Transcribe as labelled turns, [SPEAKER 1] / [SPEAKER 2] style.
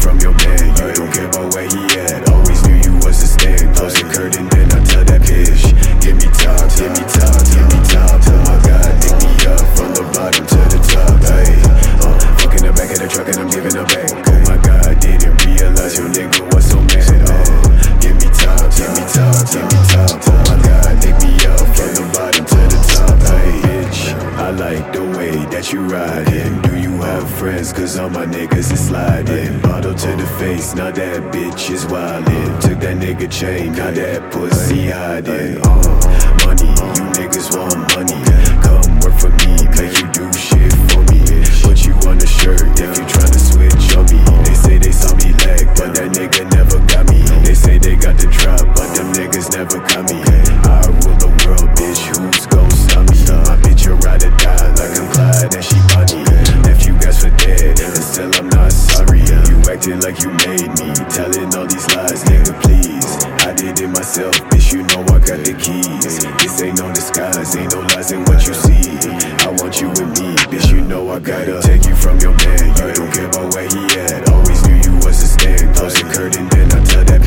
[SPEAKER 1] from your man. You don't care about where he at. Always knew you was a stand. Close the curtain, then I tell that bitch. Give me top, give me top, give me top. Oh my God, pick me up from the bottom to the top. Hey, fuck in the back of the truck and I'm giving her back. Oh my God, didn't realize your nigga was so mad. Give me top, give me top, give me top. Oh my God, pick me up from the bottom to the top. Hey, bitch, I like the way that you riding. Do you have friends? Cause all my niggas is sliding. Bottle to the face, now that bitch is wildin'. Took that nigga chain, now that pussy hiding. Money, you niggas want money. Come work for me, make you do shit for me. Put you on a shirt if you tryna switch on me. They say they saw me lag, but that nigga never got me. They say they got the drop, but them niggas never got me. I rule the world, bitch, who's gon' stop me? My bitch, you ride or die like I'm Clyde and she Bonnie. Left you guys for dead, and still I'm not sorry. You acting like you made me, telling all these lies, nigga, please. I did it myself, bitch, you know I got the keys. This ain't no disguise, ain't no lies in what you see. I want you with me, bitch, you know I gotta take you from your man. You don't care about where he at. Always knew you was a stand. Close the curtain, then I tell that